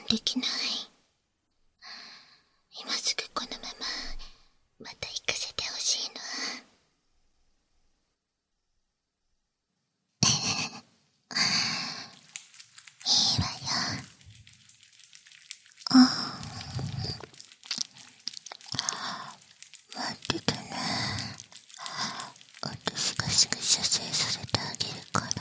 できない。今すぐこのまままた行かせてほしいの。いいわよ。待っててね。私がすぐ射精させてあげるから。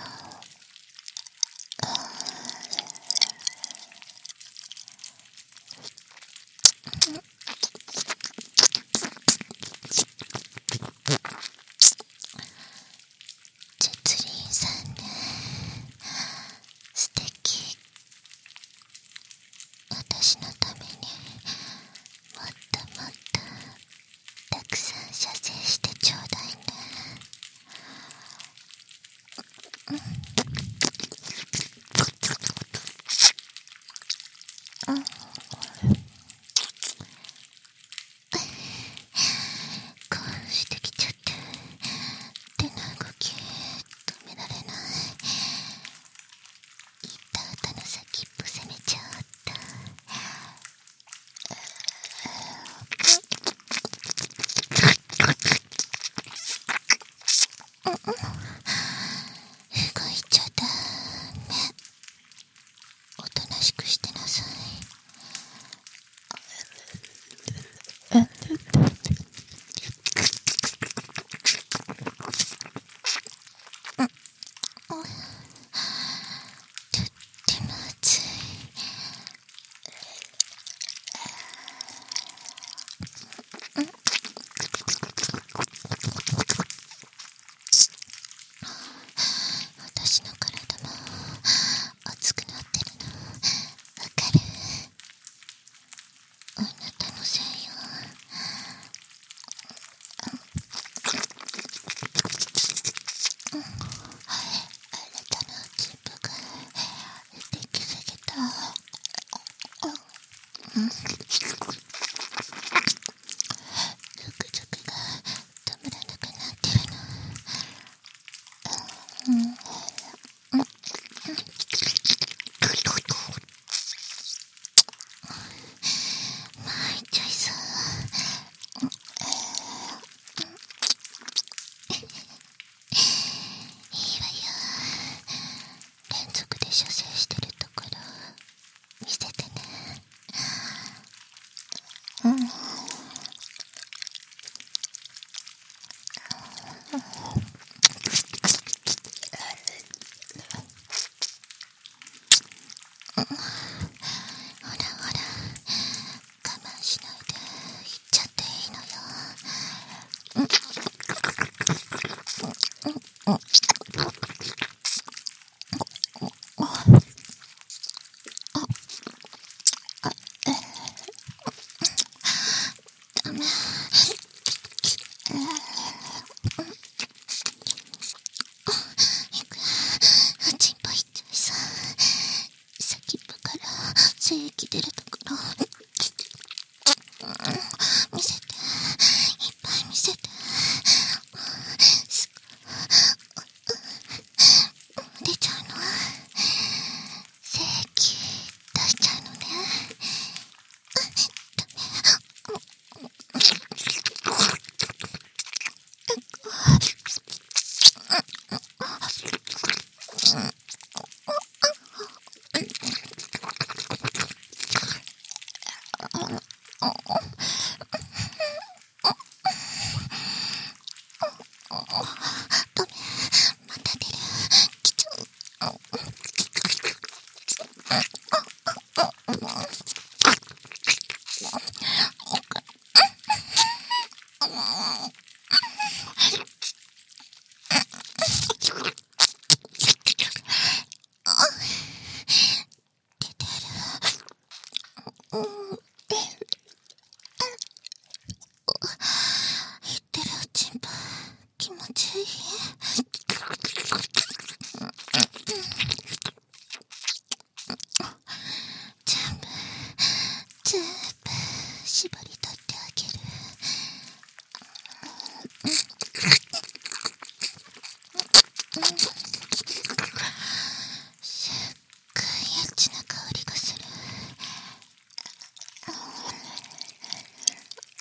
絶倫さんね、素敵。私のためにもっともっとたくさん射精してちょうだいね。興奮してきちゃって手の動き止められない。言った歌の先っぽ攻めちゃった。動いちゃダメ。おとなしくしてなさい。とっても熱い。私の体も熱くなってるのわかる？あなたのせいよ。あなたのチンポができすぎた。ゾクゾクが止まらなくなってるの。参っちゃいそう。いいわよ。連続で射精してるところ見せてね。ほらほら、我慢しないで言っちゃっていいのよ。ダメ。チンポいっちゃいそう。先っぽから精液出るところ見せて。いっぱい見せて。すぐ出ちゃうの。精液出しちゃうのね。ダメ。また出る。来ちゃう。出てる。言ってるおちんぽ気持ちいい。全部絞り取ってあげる。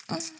うん。